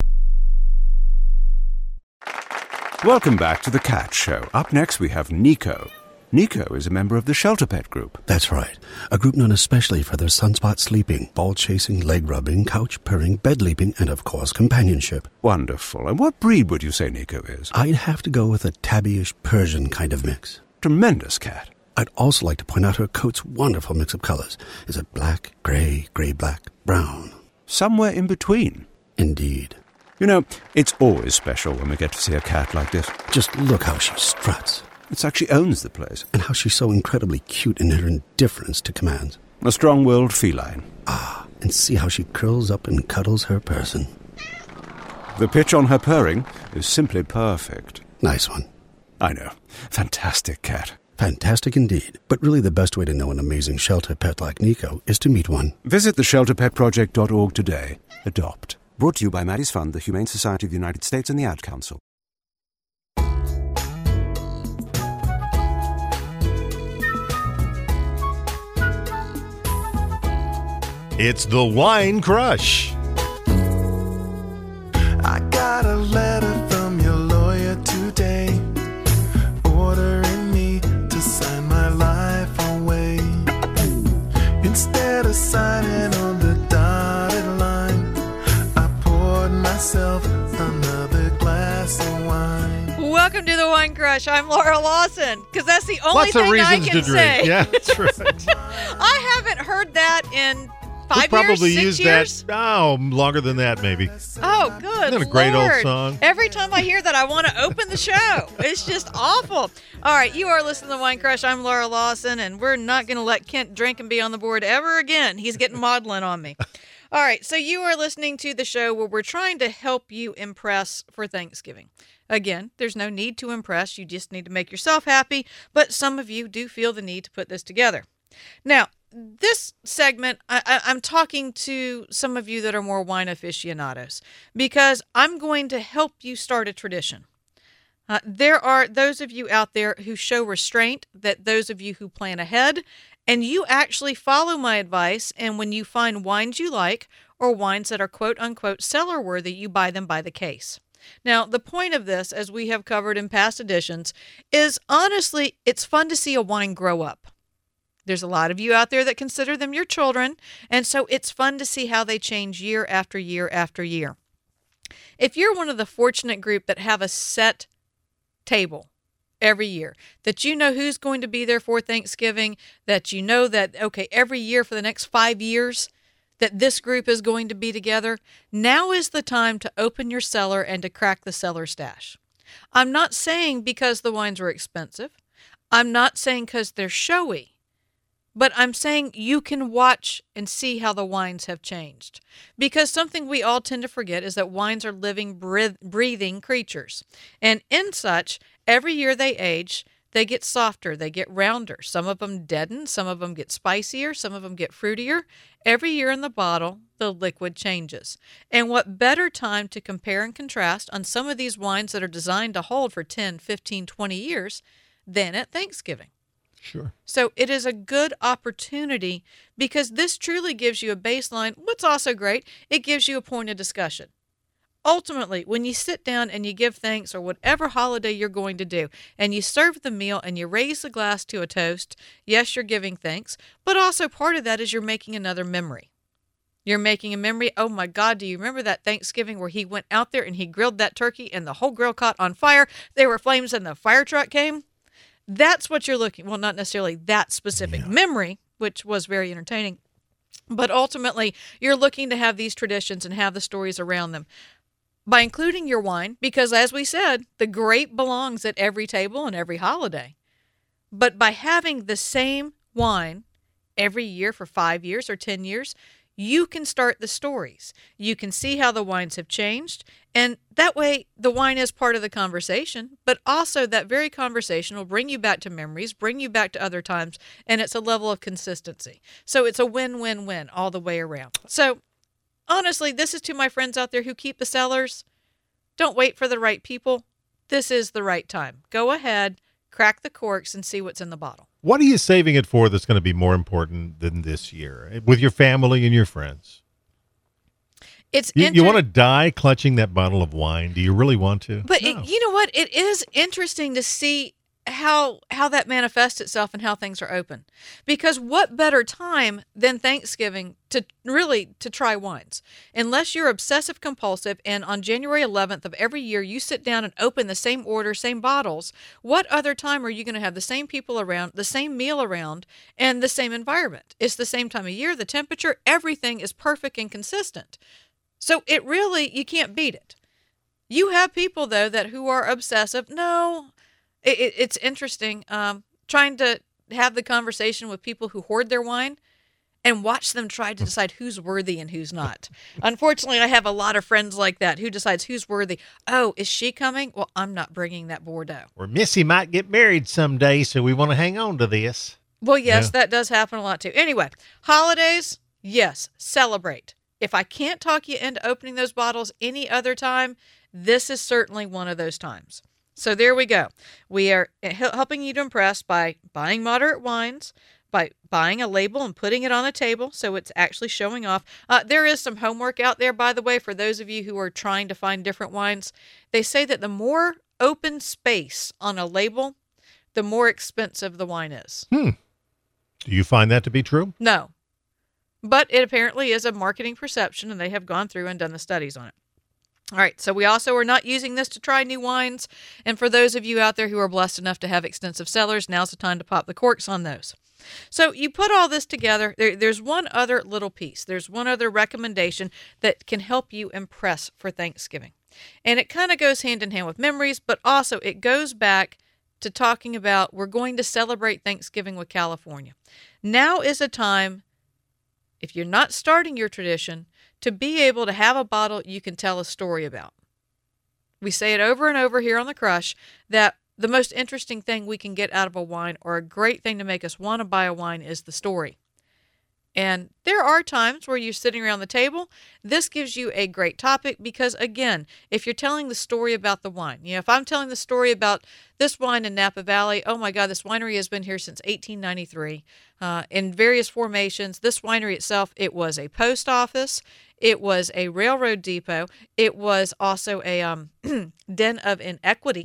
Welcome back to The Cat Show. Up next, we have Nico. Nico is a member of the Shelter Pet Group. That's right. A group known especially for their sunspot sleeping, ball chasing, leg rubbing, couch purring, bed leaping, and of course, companionship. Wonderful. And what breed would you say Nico is? I'd have to go with a tabby-ish Persian kind of mix. Tremendous cat. I'd also like to point out her coat's wonderful mix of colors. Is it black, gray, gray-black, brown? Somewhere in between. Indeed. You know, it's always special when we get to see a cat like this. Just look how she struts. It's like she owns the place. And how she's so incredibly cute in her indifference to commands. A strong-willed feline. Ah, and see how she curls up and cuddles her person. The pitch on her purring is simply perfect. Nice one. I know. Fantastic cat. Fantastic indeed. But really the best way to know an amazing shelter pet like Nico is to meet one. Visit theshelterpetproject.org today. Adopt. Brought to you by Maddie's Fund, the Humane Society of the United States, and the Ad Council. It's the Wine Crush. I got a letter from your lawyer today, ordering me to sign my life away. Instead of signing on the dotted line, I poured myself another glass of wine. Welcome to the Wine Crush. I'm Laura Lawson, because that's the only Lots of thing I reasons can to drink. say. Yeah, that's right. I haven't heard that in 5 probably years, 6 used years. that longer than that, maybe. Oh, good Isn't that a great old Lord. song? Every time I hear that, I want to open the show. It's just awful. All right, you are listening to The Wine Crush. I'm Laura Lawson, and we're not going to let Kent drink and be on the board ever again. He's getting maudlin on me. All right, so you are listening to the show where we're trying to help you impress for Thanksgiving. Again, there's no need to impress. You just need to make yourself happy, but some of you do feel the need to put this together. Now, this segment, I'm talking to some of you that are more wine aficionados because I'm going to help you start a tradition. There are those of you out there who show restraint, that those of you who plan ahead, and you actually follow my advice, and when you find wines you like or wines that are quote-unquote cellar-worthy, you buy them by the case. Now, the point of this, as we have covered in past editions, is honestly, it's fun to see a wine grow up. There's a lot of you out there that consider them your children, and so it's fun to see how they change year after year after year. If you're one of the fortunate group that have a set table every year, that you know who's going to be there for Thanksgiving, that you know that, okay, every year for the next 5 years, that this group is going to be together, now is the time to open your cellar and to crack the cellar stash. I'm not saying because the wines are expensive. I'm not saying because they're showy. But I'm saying you can watch and see how the wines have changed. Because something we all tend to forget is that wines are living, breathing creatures. And in such, every year they age, they get softer, they get rounder. Some of them deaden, some of them get spicier, some of them get fruitier. Every year in the bottle, the liquid changes. And what better time to compare and contrast on some of these wines that are designed to hold for 10, 15, 20 years than at Thanksgiving. Sure. So it is a good opportunity because this truly gives you a baseline. What's also great, it gives you a point of discussion. Ultimately, when you sit down and you give thanks or whatever holiday you're going to do, and you serve the meal and you raise the glass to a toast, yes, you're giving thanks, but also part of that is you're making another memory. You're making a memory. Oh my God, do you remember that Thanksgiving where he went out there and he grilled that turkey and the whole grill caught on fire? There were flames and the fire truck came. That's what you're looking, well, not necessarily that specific memory, which was very entertaining, but ultimately you're looking to have these traditions and have the stories around them by including your wine, because as we said, the grape belongs at every table and every holiday. But by having the same wine every year for 5 years or 10 years, you can start the stories. You can see how the wines have changed, and that way the wine is part of the conversation, but also that very conversation will bring you back to memories, bring you back to other times, and it's a level of consistency. So it's a win-win-win all the way around. So honestly, this is to my friends out there who keep the cellars. Don't wait for the right people. This is the right time. Go ahead, crack the corks, and see what's in the bottle. What are you saving it for that's going to be more important than this year with your family and your friends? You want to die clutching that bottle of wine? Do you really want to? But you know what? It is interesting to see how that manifests itself and how things are open. Because what better time than Thanksgiving to try wines? Unless you're obsessive compulsive and on January 11th of every year you sit down and open the same order, same bottles, what other time are you going to have the same people around, the same meal around, and the same environment? It's the same time of year, the temperature, everything is perfect and consistent. So it really, you can't beat it. You have people, though, who are obsessive. No, it's interesting trying to have the conversation with people who hoard their wine and watch them try to decide who's worthy and who's not. Unfortunately, I have a lot of friends like that who decides who's worthy. Oh, is she coming? Well, I'm not bringing that Bordeaux. Or Missy might get married someday, so we want to hang on to this. Well, yes, that does happen a lot too. Anyway, holidays, yes, celebrate. If I can't talk you into opening those bottles any other time, this is certainly one of those times. So there we go. We are helping you to impress by buying moderate wines, by buying a label and putting it on a table so it's actually showing off. There is some homework out there, by the way, for those of you who are trying to find different wines. They say that the more open space on a label, the more expensive the wine is. Do you find that to be true? No. But it apparently is a marketing perception, and they have gone through and done the studies on it. All right, so we also are not using this to try new wines. And for those of you out there who are blessed enough to have extensive cellars, now's the time to pop the corks on those. So you put all this together. There's one other little piece. There's one other recommendation that can help you impress for Thanksgiving. And it kind of goes hand in hand with memories, but also it goes back to talking about we're going to celebrate Thanksgiving with California. Now is a time, if you're not starting your tradition, to be able to have a bottle you can tell a story about. We say it over and over here on The Crush that the most interesting thing we can get out of a wine, or a great thing to make us want to buy a wine, is the story. And there are times where you're sitting around the table. This gives you a great topic because, again, if you're telling the story about the wine, if I'm telling the story about this wine in Napa Valley, oh my God, this winery has been here since 1893 in various formations. This winery itself, it was a post office. It was a railroad depot. It was also a den of inequity.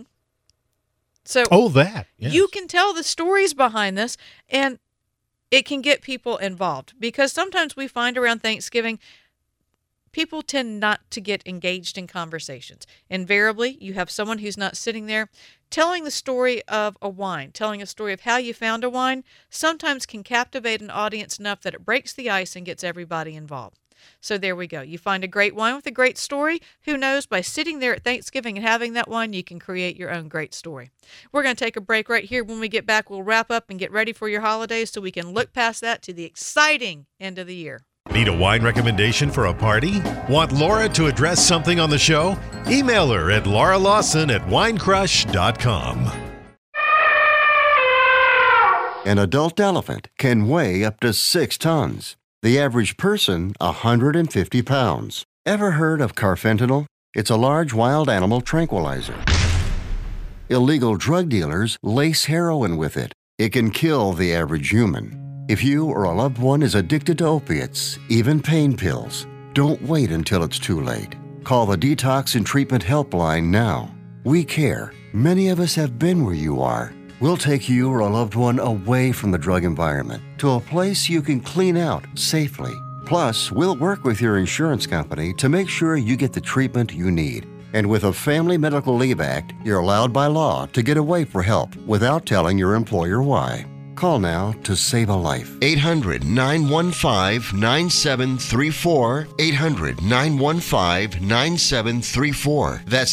So you can tell the stories behind this, and it can get people involved, because sometimes we find around Thanksgiving, people tend not to get engaged in conversations. Invariably, you have someone who's not sitting there telling the story of a wine, telling a story of how you found a wine, sometimes can captivate an audience enough that it breaks the ice and gets everybody involved. So there we go. You find a great wine with a great story. Who knows, by sitting there at Thanksgiving and having that wine, you can create your own great story. We're going to take a break right here. When we get back, we'll wrap up and get ready for your holidays so we can look past that to the exciting end of the year. Need a wine recommendation for a party? Want Laura to address something on the show? Email her at lauralawson@winecrush.com. An adult elephant can weigh up to 6 tons. The average person, 150 pounds. Ever heard of carfentanil? It's a large wild animal tranquilizer. Illegal drug dealers lace heroin with it. It can kill the average human. If you or a loved one is addicted to opiates, even pain pills, don't wait until it's too late. Call the Detox and Treatment Helpline now. We care. Many of us have been where you are. We'll take you or a loved one away from the drug environment to a place you can clean out safely. Plus, we'll work with your insurance company to make sure you get the treatment you need. And with a Family Medical Leave Act, you're allowed by law to get away for help without telling your employer why. Call now to save a life. 800-915-9734. 800-915-9734. That's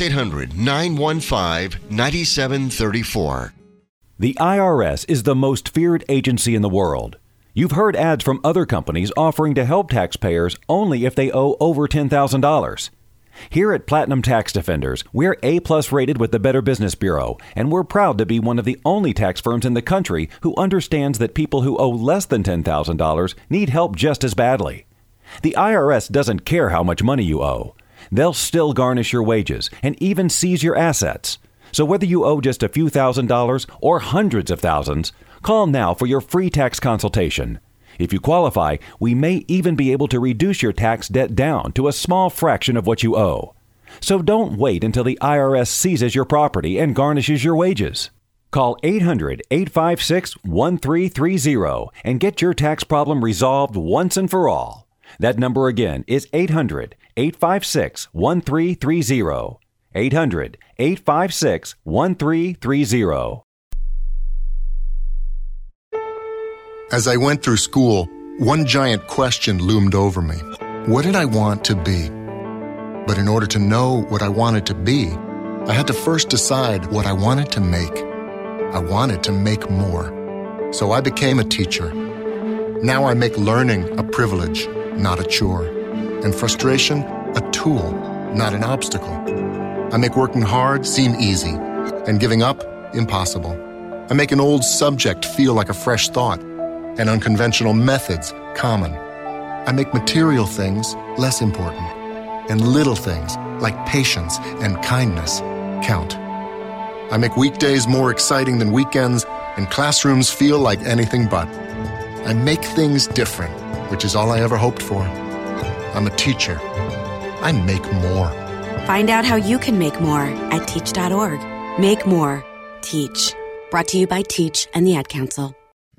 800-915-9734. The IRS is the most feared agency in the world. You've heard ads from other companies offering to help taxpayers only if they owe over $10,000. Here at Platinum Tax Defenders, we're A+ rated with the Better Business Bureau, and we're proud to be one of the only tax firms in the country who understands that people who owe less than $10,000 need help just as badly. The IRS doesn't care how much money you owe. They'll still garnish your wages and even seize your assets. So whether you owe just a few $1,000s or hundreds of thousands, call now for your free tax consultation. If you qualify, we may even be able to reduce your tax debt down to a small fraction of what you owe. So don't wait until the IRS seizes your property and garnishes your wages. Call 800-856-1330 and get your tax problem resolved once and for all. That number again is 800-856-1330. 800-856-1330. As I went through school, one giant question loomed over me. What did I want to be? But in order to know what I wanted to be, I had to first decide what I wanted to make. I wanted to make more. So I became a teacher. Now I make learning a privilege, not a chore, and frustration a tool, not an obstacle. I make working hard seem easy, and giving up impossible. I make an old subject feel like a fresh thought, and unconventional methods common. I make material things less important, and little things like patience and kindness count. I make weekdays more exciting than weekends, and classrooms feel like anything but. I make things different, which is all I ever hoped for. I'm a teacher. I make more. Find out how you can make more at teach.org. Make more. Teach. Brought to you by Teach and the Ad Council.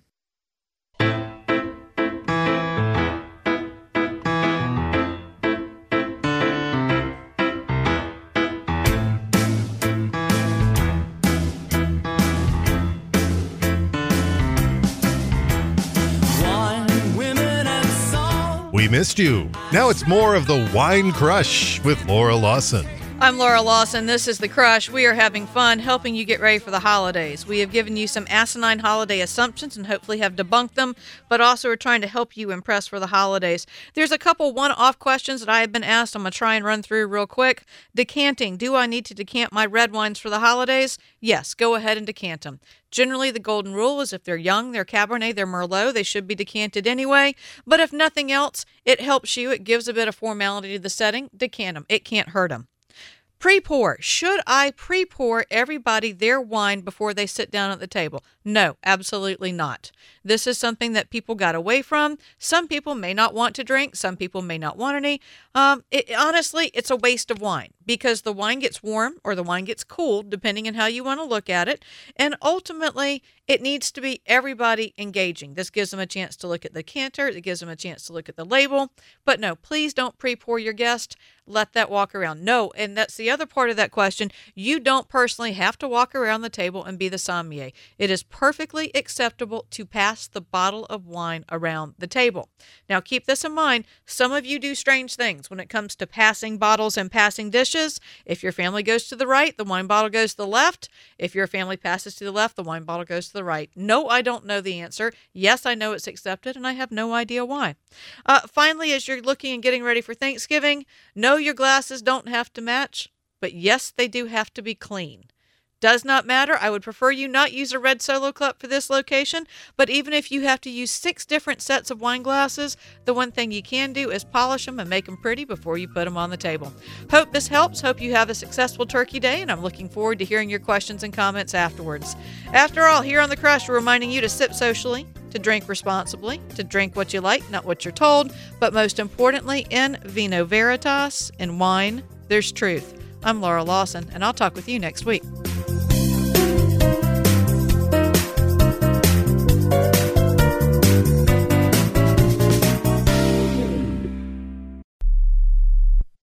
We missed you. Now it's more of the Wine Crush with Laura Lawson. I'm Laura Lawson. This is The Crush. We are having fun helping you get ready for the holidays. We have given you some asinine holiday assumptions and hopefully have debunked them, but also are trying to help you impress for the holidays. There's a couple one-off questions that I have been asked. I'm going to try and run through real quick. Decanting. Do I need to decant my red wines for the holidays? Yes, go ahead and decant them. Generally, the golden rule is if they're young, they're Cabernet, they're Merlot, they should be decanted anyway. But if nothing else, it helps you. It gives a bit of formality to the setting. Decant them. It can't hurt them. Pre-pour. Should I pre-pour everybody their wine before they sit down at the table? No, absolutely not. This is something that people got away from. Some people may not want to drink. Some people may not want any. Honestly, it's a waste of wine because the wine gets warm or the wine gets cooled, depending on how you want to look at it. And ultimately, it needs to be everybody engaging. This gives them a chance to look at the decanter. It gives them a chance to look at the label. But no, please don't pre-pour your guest. Let that walk around. No, and that's the other part of that question. You don't personally have to walk around the table and be the sommelier. It is perfectly acceptable to pass the bottle of wine around the table. Now, keep this in mind. Some of you do strange things when it comes to passing bottles and passing dishes. If your family goes to the right, the wine bottle goes to the left. If your family passes to the left, the wine bottle goes to the right. No, I don't know the answer. Yes, I know it's accepted, and I have no idea why. Finally, as you're looking and getting ready for Thanksgiving, no, your glasses don't have to match, but yes, they do have to be clean. Does not matter. I would prefer you not use a red Solo Cup for this location, but even if you have to use 6 different sets of wine glasses, the one thing you can do is polish them and make them pretty before you put them on the table. Hope this helps. Hope you have a successful Turkey Day, and I'm looking forward to hearing your questions and comments afterwards. After all, here on The Crush, we're reminding you to sip socially, to drink responsibly, to drink what you like, not what you're told, but most importantly, in vino veritas, in wine, there's truth. I'm Laura Lawson, and I'll talk with you next week.